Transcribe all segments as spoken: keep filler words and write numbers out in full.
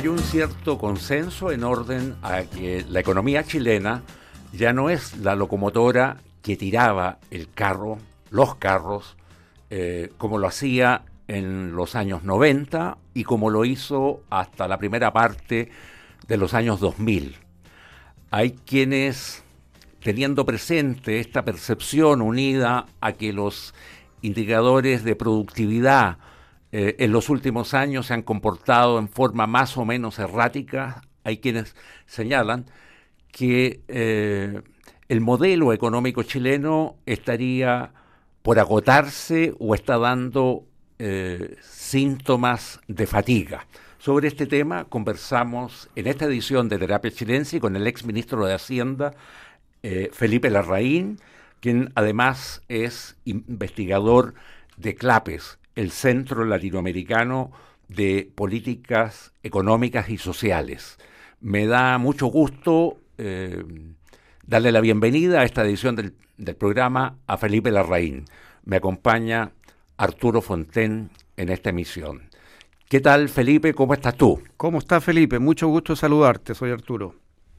hay un cierto consenso en orden a que la economía chilena ya no es la locomotora que tiraba el carro, los carros, eh, como lo hacía en los años noventa y como lo hizo hasta la primera parte de los años dos mil. Hay quienes, teniendo presente esta percepción unida a que los indicadores de productividad eh, en los últimos años se han comportado en forma más o menos errática, hay quienes señalan que eh, el modelo económico chileno estaría por agotarse o está dando eh, síntomas de fatiga. Sobre este tema conversamos en esta edición de Terapia Chilense con el ex ministro de Hacienda, eh, Felipe Larraín, quien además es investigador de CLAPES, el Centro Latinoamericano de Políticas Económicas y Sociales. Me da mucho gusto eh, darle la bienvenida a esta edición del, del programa a Felipe Larraín. Me acompaña Arturo Fonten en esta emisión. ¿Qué tal, Felipe? ¿Cómo estás tú? ¿Cómo estás, Felipe? Mucho gusto saludarte, soy Arturo.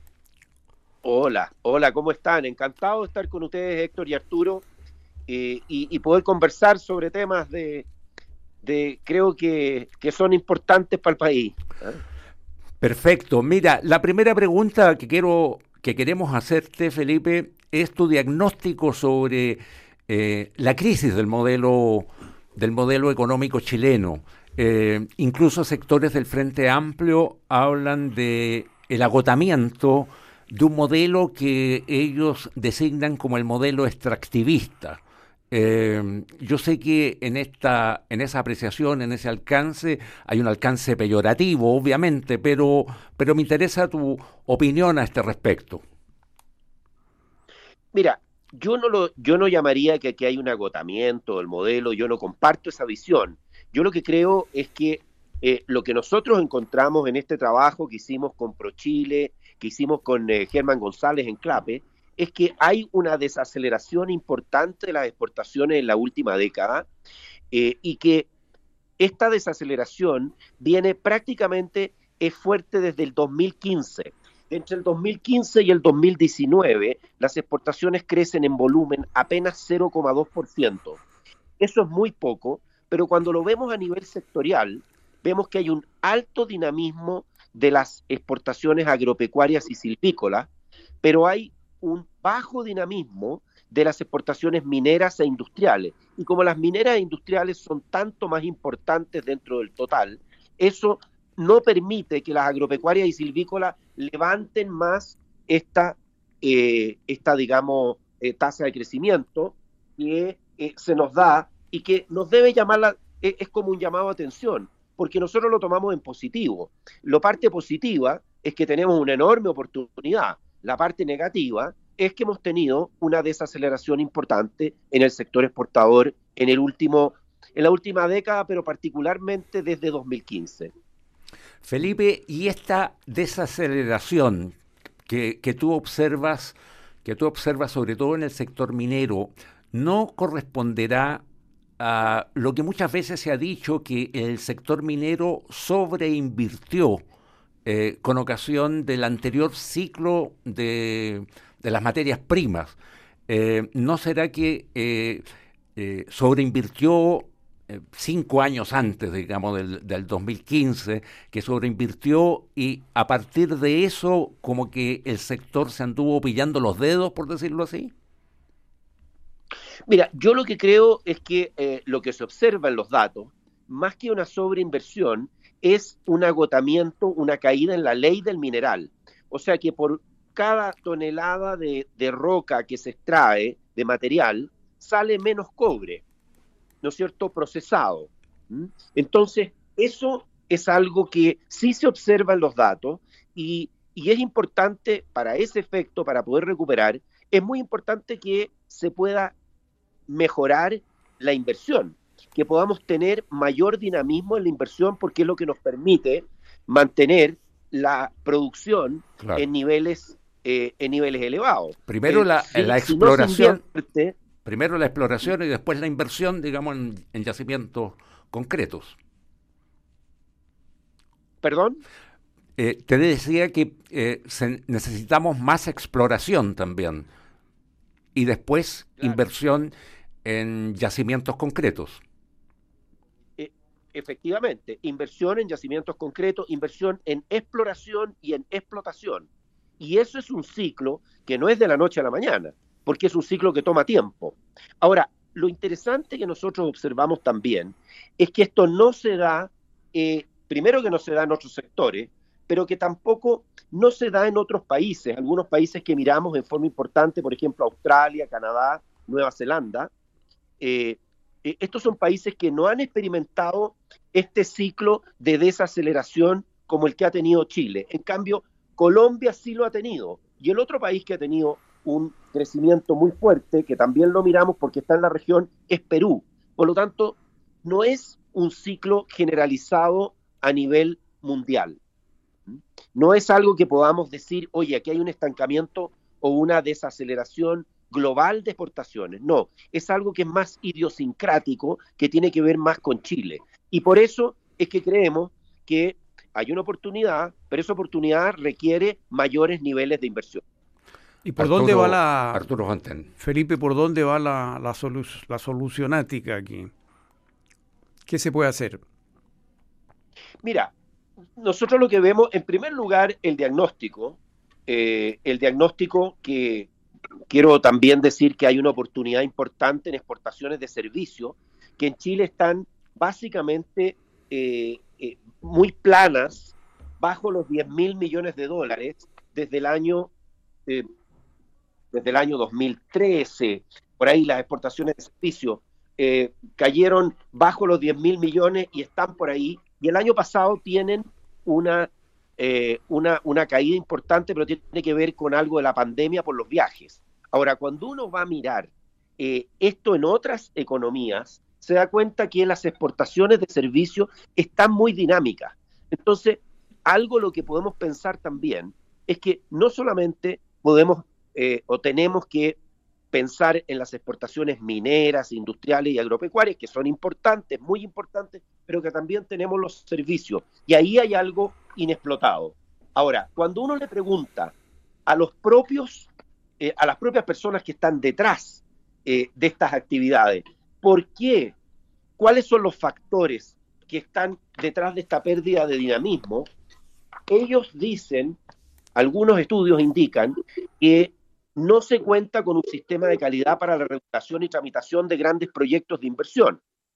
Hola, hola, ¿cómo están? Encantado de estar con ustedes, Héctor y Arturo, eh, y, y poder conversar sobre temas de, de creo que, que son importantes para el país. ¿eh? Perfecto. Mira, la primera pregunta que quiero que queremos hacerte, Felipe, es tu diagnóstico sobre eh, la crisis del modelo del modelo económico chileno. Eh, incluso sectores del Frente Amplio hablan de el agotamiento de un modelo que ellos designan como el modelo extractivista. Eh, yo sé que en esta, en esa apreciación, en ese alcance, hay un alcance peyorativo, obviamente, pero, pero me interesa tu opinión a este respecto. Mira, yo no lo, yo no llamaría que aquí hay un agotamiento del modelo, yo no comparto esa visión. Yo lo que creo es que eh, lo que nosotros encontramos en este trabajo que hicimos con ProChile, que hicimos con eh, Germán González en CLAPE, es que hay una desaceleración importante de las exportaciones en la última década eh, y que esta desaceleración viene prácticamente, es fuerte desde el dos mil quince. Entre el dos mil quince y el dos mil diecinueve, las exportaciones crecen en volumen apenas cero coma dos por ciento. Eso es muy poco, pero cuando lo vemos a nivel sectorial, vemos que hay un alto dinamismo de las exportaciones agropecuarias y silvícolas, pero hay un bajo dinamismo de las exportaciones mineras e industriales. Y como las mineras e industriales son tanto más importantes dentro del total, eso no permite que las agropecuarias y silvícolas levanten más esta, eh, esta digamos, eh, tasa de crecimiento que eh, se nos da y que nos debe llamar, la, eh, es como un llamado a atención, porque nosotros lo tomamos en positivo. La parte positiva es que tenemos una enorme oportunidad. La parte negativa es que hemos tenido una desaceleración importante en el sector exportador en, el último, en la última década, pero particularmente desde dos mil quince. Felipe, y esta desaceleración que, que tú observas, que tú observas sobre todo en el sector minero, ¿no corresponderá a lo que muchas veces se ha dicho, que el sector minero sobreinvirtió eh, con ocasión del anterior ciclo de, de las materias primas? Eh, ¿No será que eh, eh, sobreinvirtió eh, cinco años antes, digamos, del, del dos mil quince, que sobreinvirtió y a partir de eso como que el sector se anduvo pillando los dedos, por decirlo así? Mira, yo lo que creo es que eh, lo que se observa en los datos, más que una sobreinversión, es un agotamiento, una caída en la ley del mineral. O sea que por cada tonelada de, de roca que se extrae, de material, sale menos cobre, ¿no es cierto?, procesado. ¿Mm? Entonces, eso es algo que sí se observa en los datos y, y es importante para ese efecto, para poder recuperar, es muy importante que se pueda mejorar la inversión, que podamos tener mayor dinamismo en la inversión, porque es lo que nos permite mantener la producción claro. en niveles eh, en niveles elevados. Primero eh, la, si, la si no exploración, invierte, primero la exploración y después la inversión, digamos, en, en yacimientos concretos. ¿Perdón? Eh, te decía que eh, se- necesitamos más exploración también y después Claro. inversión en yacimientos concretos. E- Efectivamente, inversión en yacimientos concretos, inversión en exploración y en explotación. Y eso es un ciclo que no es de la noche a la mañana, porque es un ciclo que toma tiempo. Ahora, lo interesante que nosotros observamos también es que esto no se da, eh, primero que no se da en otros sectores, pero que tampoco no se da en otros países, algunos países que miramos en forma importante, por ejemplo, Australia, Canadá, Nueva Zelanda. eh, eh, Estos son países que no han experimentado este ciclo de desaceleración como el que ha tenido Chile. En cambio, Colombia sí lo ha tenido. Y el otro país que ha tenido un crecimiento muy fuerte, que también lo miramos porque está en la región, es Perú. Por lo tanto, no es un ciclo generalizado a nivel mundial. No es algo que podamos decir, oye, aquí hay un estancamiento o una desaceleración global de exportaciones. No, es algo que es más idiosincrático, que tiene que ver más con Chile. Y por eso es que creemos que hay una oportunidad, pero esa oportunidad requiere mayores niveles de inversión. ¿Y por dónde va Arturo, la, Arturo Fonten. Felipe, por dónde va la, la, solu- la solucionática aquí? ¿Qué se puede hacer? Mira, nosotros lo que vemos, en primer lugar, el diagnóstico, eh, el diagnóstico que quiero también decir que hay una oportunidad importante en exportaciones de servicios, que en Chile están básicamente eh, eh, muy planas, bajo los diez mil millones de dólares, desde el año, eh, desde el año dos mil trece. Por ahí las exportaciones de servicios eh, cayeron bajo los diez mil millones y están por ahí. Y el año pasado tienen una, eh, una, una caída importante, pero tiene que ver con algo de la pandemia por los viajes. Ahora, cuando uno va a mirar eh, esto en otras economías, se da cuenta que las exportaciones de servicios están muy dinámicas. Entonces, algo lo que podemos pensar también es que no solamente podemos eh, o tenemos que pensar en las exportaciones mineras, industriales y agropecuarias, que son importantes, muy importantes, pero que también tenemos los servicios. Y ahí hay algo inexplotado. Ahora, cuando uno le pregunta a los propios, eh, a las propias personas que están detrás eh, de estas actividades, ¿por qué? ¿Cuáles son los factores que están detrás de esta pérdida de dinamismo? Ellos dicen, algunos estudios indican que no se cuenta con un sistema de calidad para la regulación y tramitación de grandes proyectos de inversión,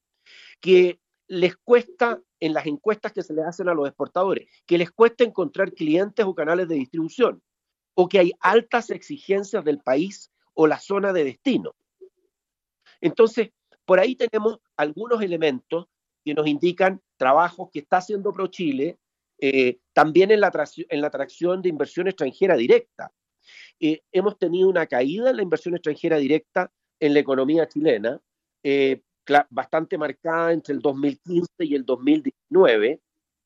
que les cuesta, en las encuestas que se les hacen a los exportadores, que les cuesta encontrar clientes o canales de distribución, o que hay altas exigencias del país o la zona de destino. Entonces, por ahí tenemos algunos elementos que nos indican trabajos que está haciendo ProChile, eh, también en la, en la atracción de inversión extranjera directa. Eh, hemos tenido una caída en la inversión extranjera directa en la economía chilena, eh, bastante marcada entre el dos mil quince y el dos mil diecinueve,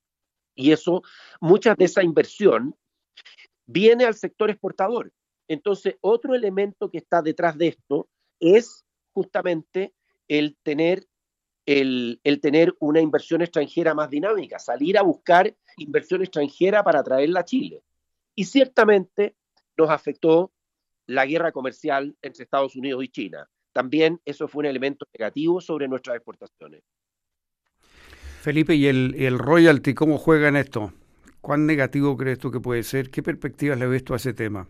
y eso, mucha de esa inversión viene al sector exportador. Entonces, otro elemento que está detrás de esto es justamente el tener, el, el tener una inversión extranjera más dinámica, salir a buscar inversión extranjera para traerla a Chile. Y ciertamente nos afectó la guerra comercial entre Estados Unidos y China. También eso fue un elemento negativo sobre nuestras exportaciones. Felipe, ¿y el, y el royalty cómo juega en esto? ¿Cuán negativo crees tú que puede ser? ¿Qué perspectivas le ves tú a ese tema?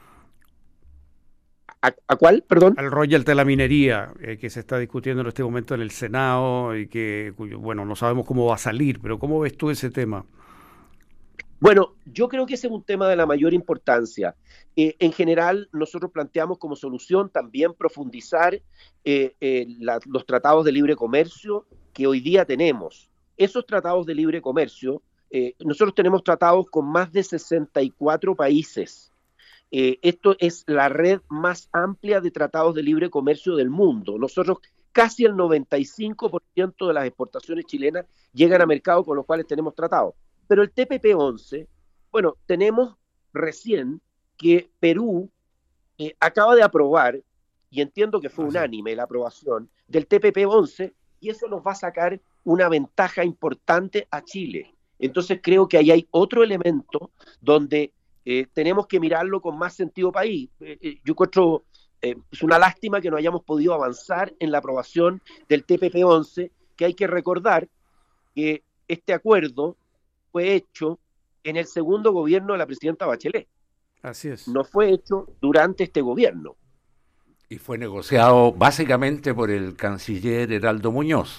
¿A, a cuál, perdón? Al royalty de la minería, eh, que se está discutiendo en este momento en el Senado y que, cuyo, bueno, no sabemos cómo va a salir, pero ¿cómo ves tú ese tema? Bueno, yo creo que ese es un tema de la mayor importancia. Eh, en general, nosotros planteamos como solución también profundizar eh, eh, la, los tratados de libre comercio que hoy día tenemos. Esos tratados de libre comercio, eh, nosotros tenemos tratados con más de sesenta y cuatro países. Eh, esto es la red más amplia de tratados de libre comercio del mundo. Nosotros, casi el noventa y cinco por ciento de las exportaciones chilenas llegan a mercados con los cuales tenemos tratados. Pero el T P P once, bueno, tenemos recién que Perú eh, acaba de aprobar, y entiendo que fue unánime la aprobación, del T P P once, y eso nos va a sacar una ventaja importante a Chile. Entonces creo que ahí hay otro elemento donde eh, tenemos que mirarlo con más sentido país. Eh, eh, yo encuentro, eh, es una lástima que no hayamos podido avanzar en la aprobación del T P P once, que hay que recordar que este acuerdo fue hecho en el segundo gobierno de la presidenta Bachelet. Así es. No fue hecho durante este gobierno. Y fue negociado básicamente por el canciller Heraldo Muñoz.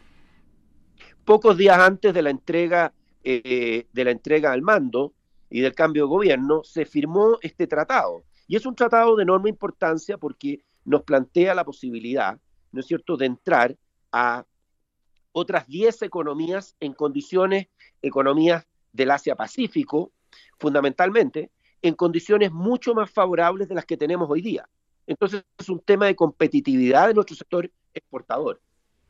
Pocos días antes de la entrega, eh, de la entrega al mando y del cambio de gobierno, se firmó este tratado. Y es un tratado de enorme importancia porque nos plantea la posibilidad, ¿no es cierto?, de entrar a otras diez economías en condiciones, economías del Asia-Pacífico, fundamentalmente, en condiciones mucho más favorables de las que tenemos hoy día. Entonces es un tema de competitividad de nuestro sector exportador.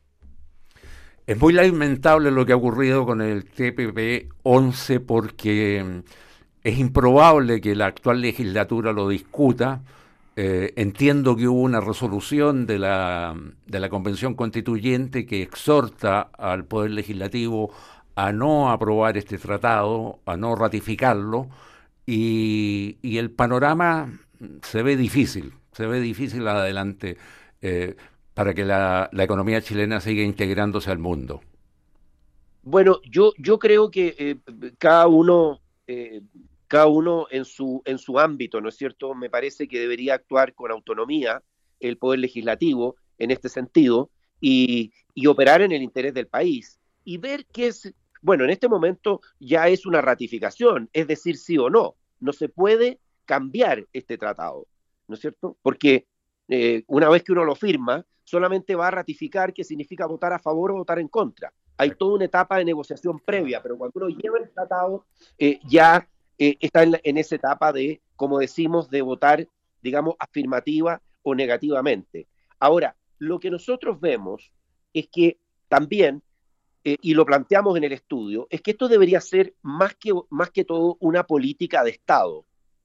Es muy lamentable lo que ha ocurrido con el T P P once porque es improbable que la actual legislatura lo discuta. Eh, entiendo que hubo una resolución de la, de la Convención Constituyente que exhorta al Poder Legislativo a no aprobar este tratado, a no ratificarlo, y, y el panorama se ve difícil, se ve difícil adelante eh, para que la, la economía chilena siga integrándose al mundo. Bueno, yo, yo creo que eh, cada uno... Eh, cada uno en su, en su ámbito, ¿no es cierto? Me parece que debería actuar con autonomía el Poder Legislativo en este sentido y, y operar en el interés del país y ver qué es, bueno, en este momento ya es una ratificación, es decir, sí o no, no se puede cambiar este tratado, ¿no es cierto? Porque eh, una vez que uno lo firma, solamente va a ratificar, que significa votar a favor o votar en contra. Hay toda una etapa de negociación previa, pero cuando uno lleva el tratado, eh, ya Eh, está en, en esa etapa de, como decimos, de votar, digamos, afirmativa o negativamente. Ahora, lo que nosotros vemos es que también, eh, y lo planteamos en el estudio, es que esto debería ser más que, más que todo una política de Estado,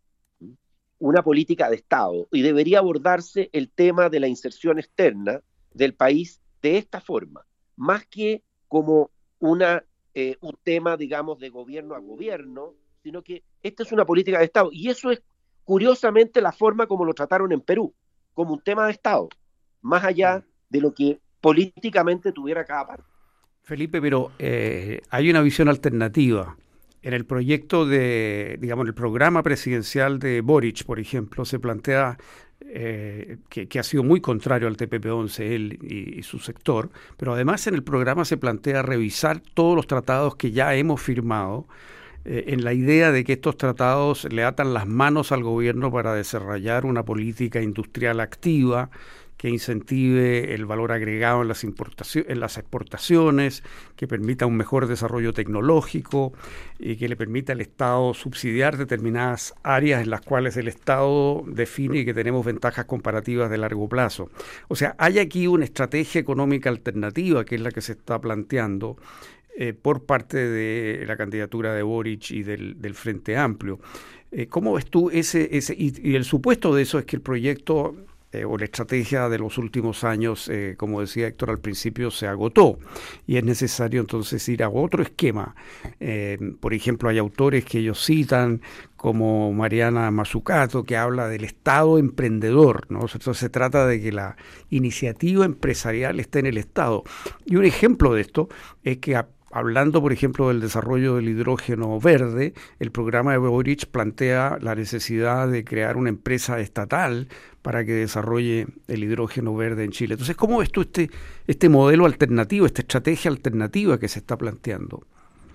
una política de Estado, y debería abordarse el tema de la inserción externa del país de esta forma, más que como una, eh, un tema, digamos, de gobierno a gobierno, sino que esta es una política de Estado. Y eso es, curiosamente, la forma como lo trataron en Perú, como un tema de Estado, más allá de lo que políticamente tuviera cada parte. Felipe, pero eh, hay una visión alternativa. En el proyecto de, digamos, el programa presidencial de Boric, por ejemplo, se plantea eh, que, que ha sido muy contrario al T P P once, él y, y su sector, pero además en el programa se plantea revisar todos los tratados que ya hemos firmado, Eh, en la idea de que estos tratados le atan las manos al gobierno para desarrollar una política industrial activa que incentive el valor agregado en las, importaciones, en las exportaciones, que permita un mejor desarrollo tecnológico y que le permita al Estado subsidiar determinadas áreas en las cuales el Estado define que tenemos ventajas comparativas de largo plazo. O sea, hay aquí una estrategia económica alternativa que es la que se está planteando Eh, por parte de la candidatura de Boric y del, del Frente Amplio. Eh, ¿Cómo ves tú ese, ese y, y el supuesto de eso es que el proyecto eh, o la estrategia de los últimos años, eh, como decía Héctor al principio, se agotó y es necesario entonces ir a otro esquema? Eh, por ejemplo, hay autores que ellos citan como Mariana Mazzucato, que habla del Estado emprendedor, ¿no? Entonces se trata de que la iniciativa empresarial esté en el Estado. Y un ejemplo de esto es que a Hablando, por ejemplo, del desarrollo del hidrógeno verde, el programa de Boric plantea la necesidad de crear una empresa estatal para que desarrolle el hidrógeno verde en Chile. Entonces, ¿cómo ves tú este, este modelo alternativo, esta estrategia alternativa que se está planteando?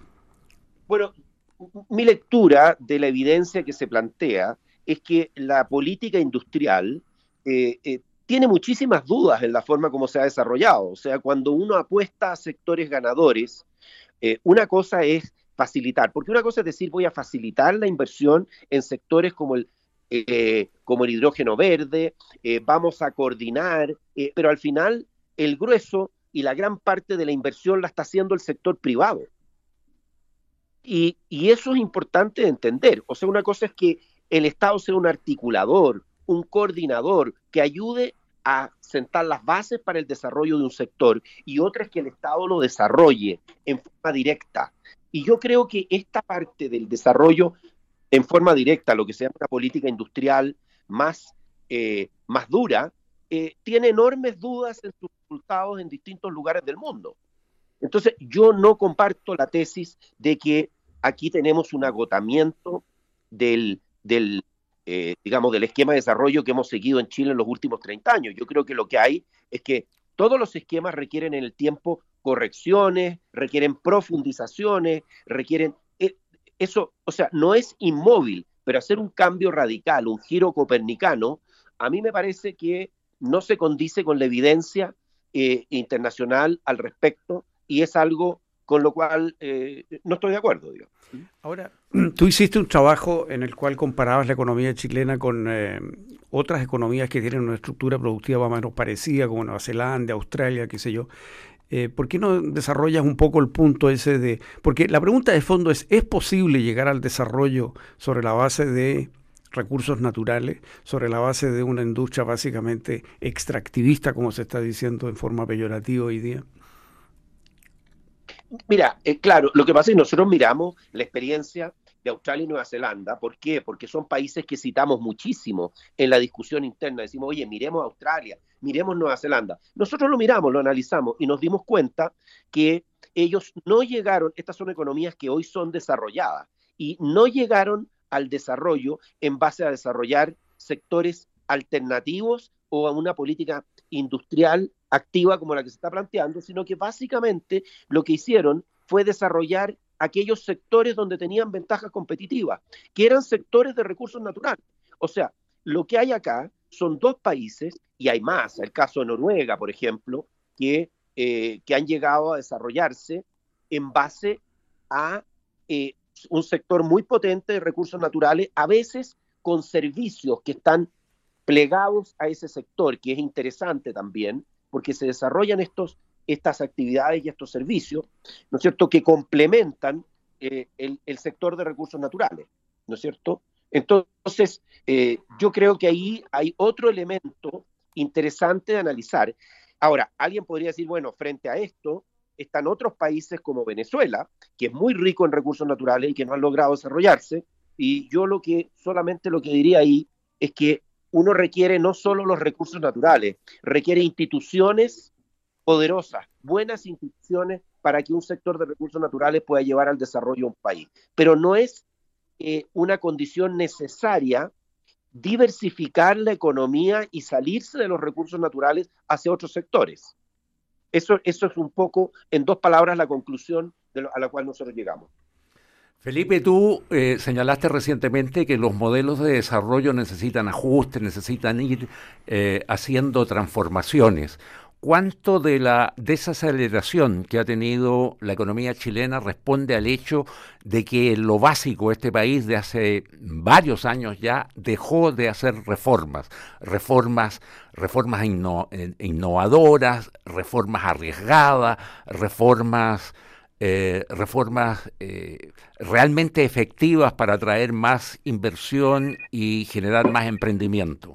Bueno, mi lectura de la evidencia que se plantea es que la política industrial eh, eh, tiene muchísimas dudas en la forma como se ha desarrollado. O sea, cuando uno apuesta a sectores ganadores, eh, una cosa es facilitar, porque una cosa es decir, voy a facilitar la inversión en sectores como el, eh, como el hidrógeno verde, eh, vamos a coordinar, eh, pero al final el grueso y la gran parte de la inversión la está haciendo el sector privado. Y, y eso es importante de entender. O sea, una cosa es que el Estado sea un articulador, un coordinador que ayude a sentar las bases para el desarrollo de un sector, y otra es que el Estado lo desarrolle en forma directa. Y yo creo que esta parte del desarrollo en forma directa, lo que se llama una política industrial más, eh, más dura, eh, tiene enormes dudas en sus resultados en distintos lugares del mundo. Entonces, yo no comparto la tesis de que aquí tenemos un agotamiento del, del eh, digamos, del esquema de desarrollo que hemos seguido en Chile en los últimos treinta años. Yo creo que lo que hay es que todos los esquemas requieren en el tiempo correcciones, requieren profundizaciones, requieren... Eh, eso, o sea, no es inmóvil, pero hacer un cambio radical, un giro copernicano, a mí me parece que no se condice con la evidencia eh, internacional al respecto, y es algo con lo cual eh, no estoy de acuerdo, digo. Ahora, tú hiciste un trabajo en el cual comparabas la economía chilena con eh, otras economías que tienen una estructura productiva más o menos parecida, como Nueva Zelanda, Australia, qué sé yo. Eh, ¿Por qué no desarrollas un poco el punto ese de...? Porque la pregunta de fondo es, ¿es posible llegar al desarrollo sobre la base de recursos naturales, sobre la base de una industria básicamente extractivista, como se está diciendo en forma peyorativa hoy día? Mira, eh, claro, lo que pasa es que nosotros miramos la experiencia de Australia y Nueva Zelanda. ¿Por qué? Porque son países que citamos muchísimo en la discusión interna. Decimos, oye, miremos Australia, miremos Nueva Zelanda. Nosotros lo miramos, lo analizamos y nos dimos cuenta que ellos no llegaron, estas son economías que hoy son desarrolladas, y no llegaron al desarrollo en base a desarrollar sectores alternativos o a una política industrial activa como la que se está planteando, sino que básicamente lo que hicieron fue desarrollar aquellos sectores donde tenían ventajas competitivas, que eran sectores de recursos naturales. O sea, lo que hay acá son dos países, y hay más, el caso de Noruega, por ejemplo, que, eh, que han llegado a desarrollarse en base a eh, un sector muy potente de recursos naturales, a veces con servicios que están plegados a ese sector, que es interesante también, porque se desarrollan estos, estas actividades y estos servicios, ¿no es cierto?, que complementan eh, el, el sector de recursos naturales, ¿no es cierto? Entonces, eh, yo creo que ahí hay otro elemento interesante de analizar. Ahora, alguien podría decir, bueno, frente a esto, están otros países como Venezuela, que es muy rico en recursos naturales y que no han logrado desarrollarse, y yo lo que, solamente lo que diría ahí es que uno requiere no solo los recursos naturales, requiere instituciones poderosas, buenas instituciones para que un sector de recursos naturales pueda llevar al desarrollo a un país. Pero no es eh, una condición necesaria diversificar la economía y salirse de los recursos naturales hacia otros sectores. Eso, eso es un poco, en dos palabras, la conclusión de lo, a la cual nosotros llegamos. Felipe, tú eh, señalaste recientemente que los modelos de desarrollo necesitan ajustes, necesitan ir eh, haciendo transformaciones. ¿Cuánto de la desaceleración que ha tenido la economía chilena responde al hecho de que lo básico de este país de hace varios años ya dejó de hacer reformas? Reformas, reformas inno, innovadoras, reformas arriesgadas, reformas... Eh, reformas eh, realmente efectivas para atraer más inversión y generar más emprendimiento.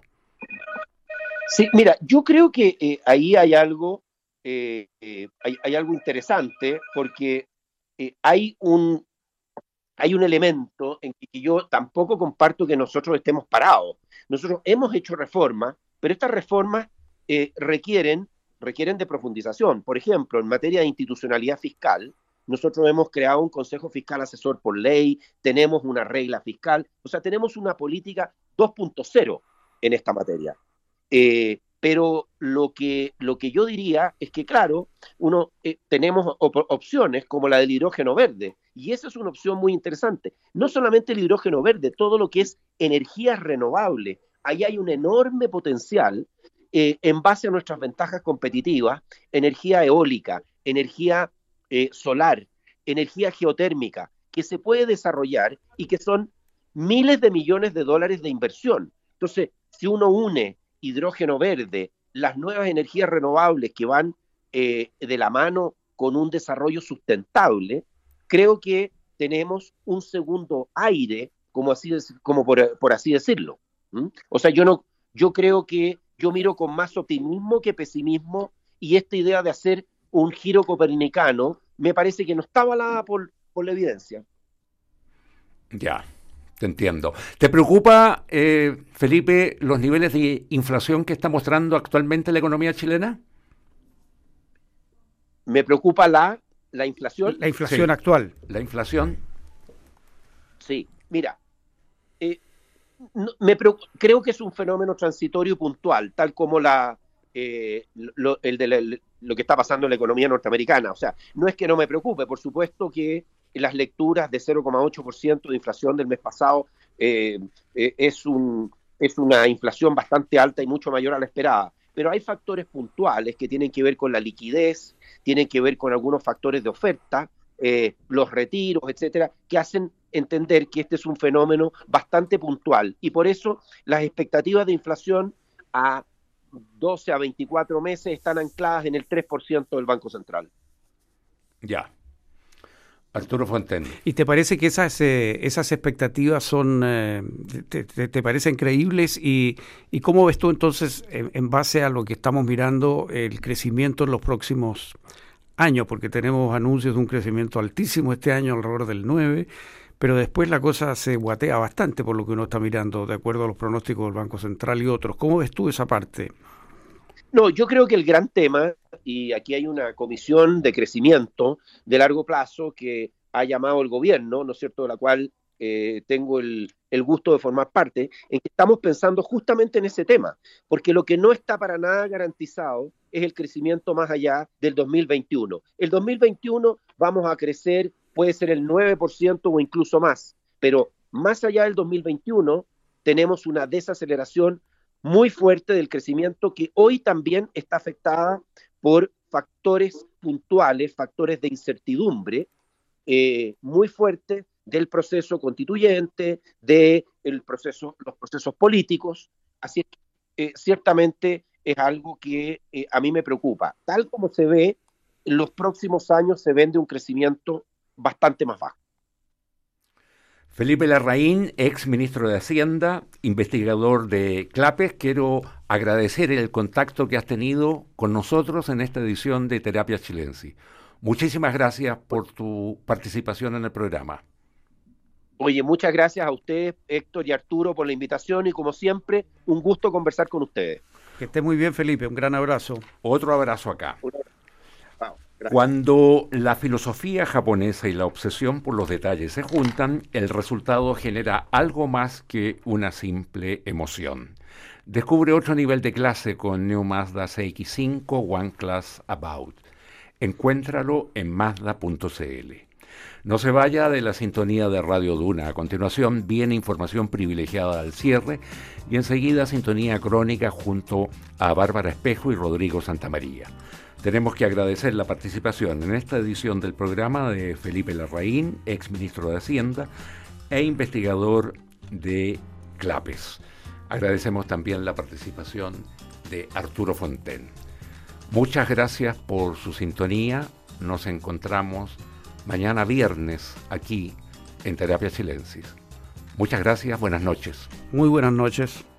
Sí, mira, yo creo que eh, ahí hay algo, eh, eh, hay, hay algo interesante, porque eh, hay un hay un elemento en que yo tampoco comparto que nosotros estemos parados. Nosotros hemos hecho reformas, pero estas reformas eh, requieren requieren de profundización. Por ejemplo, en materia de institucionalidad fiscal, nosotros hemos creado un Consejo Fiscal Asesor por ley, tenemos una regla fiscal, o sea, tenemos una política dos punto cero en esta materia. Eh, pero lo que, lo que yo diría es que, claro, uno eh, tenemos op- opciones como la del hidrógeno verde, y esa es una opción muy interesante. No solamente el hidrógeno verde, todo lo que es energía renovable. Ahí hay un enorme potencial eh, en base a nuestras ventajas competitivas, energía eólica, energía eh, solar, energía geotérmica, que se puede desarrollar y que son miles de millones de dólares de inversión. Entonces, si uno une hidrógeno verde, las nuevas energías renovables que van eh, de la mano con un desarrollo sustentable, creo que tenemos un segundo aire, como, así, como por, por así decirlo. ¿Mm? O sea, yo, no, yo creo que yo miro con más optimismo que pesimismo, y esta idea de hacer un giro copernicano me parece que no está avalada por, por la evidencia. Ya, te entiendo. ¿Te preocupa, eh, Felipe, los niveles de inflación que está mostrando actualmente la economía chilena? Me preocupa la, la inflación. La inflación Sí. actual. La inflación. Sí, mira, eh, no, me preocup- creo que es un fenómeno transitorio y puntual, tal como la, eh, lo, el de la- lo que está pasando en la economía norteamericana. O sea, no es que no me preocupe, por supuesto que las lecturas de cero coma ocho por ciento de inflación del mes pasado eh, eh, es, un, es una inflación bastante alta y mucho mayor a la esperada. Pero hay factores puntuales que tienen que ver con la liquidez, tienen que ver con algunos factores de oferta, eh, los retiros, etcétera, que hacen entender que este es un fenómeno bastante puntual. Y por eso las expectativas de inflación a doce a veinticuatro meses están ancladas en el tres por ciento del Banco Central. Ya. Arturo Fonten. ¿Y te parece que esas eh, esas expectativas son eh, te, te, te parecen creíbles? Y, ¿Y cómo ves tú entonces, en, en base a lo que estamos mirando, el crecimiento en los próximos años? Porque tenemos anuncios de un crecimiento altísimo este año, alrededor del nueve, pero después la cosa se guatea bastante por lo que uno está mirando, de acuerdo a los pronósticos del Banco Central y otros. ¿Cómo ves tú esa parte? No, yo creo que el gran tema, y aquí hay una comisión de crecimiento de largo plazo que ha llamado el gobierno, ¿no es cierto?, de la cual eh, tengo el, el gusto de formar parte, en que estamos pensando justamente en ese tema, porque lo que no está para nada garantizado es el crecimiento más allá del dos mil veintiuno. El dos mil veintiuno vamos a crecer, puede ser el nueve por ciento o incluso más, pero más allá del dos mil veintiuno tenemos una desaceleración muy fuerte del crecimiento que hoy también está afectada por factores puntuales, factores de incertidumbre eh, muy fuertes del proceso constituyente, de el proceso, los procesos políticos. Así que eh, ciertamente es algo que eh, a mí me preocupa. Tal como se ve, en los próximos años se ven de un crecimiento bastante más bajo. Felipe Larraín, ex ministro de Hacienda, investigador de CLAPES, quiero agradecer el contacto que has tenido con nosotros en esta edición de Terapia Chilensis. Muchísimas gracias por tu participación en el programa. Oye, muchas gracias a ustedes, Héctor y Arturo, por la invitación y como siempre, un gusto conversar con ustedes. Que esté muy bien, Felipe. Un gran abrazo. Otro abrazo acá. Wow, gracias. Cuando la filosofía japonesa y la obsesión por los detalles se juntan, el resultado genera algo más que una simple emoción. Descubre otro nivel de clase con New Mazda C X cinco One Class About. Encuéntralo en mazda punto c l. No se vaya de la sintonía de Radio Duna. A continuación viene información privilegiada al cierre y enseguida sintonía crónica junto a Bárbara Espejo y Rodrigo Santamaría. Tenemos que agradecer la participación en esta edición del programa de Felipe Larraín, ex ministro de Hacienda e investigador de CLAPES. Agradecemos también la participación de Arturo Fonten. Muchas gracias por su sintonía. Nos encontramos mañana viernes aquí en Terapia Chilensis. Muchas gracias, buenas noches. Muy buenas noches.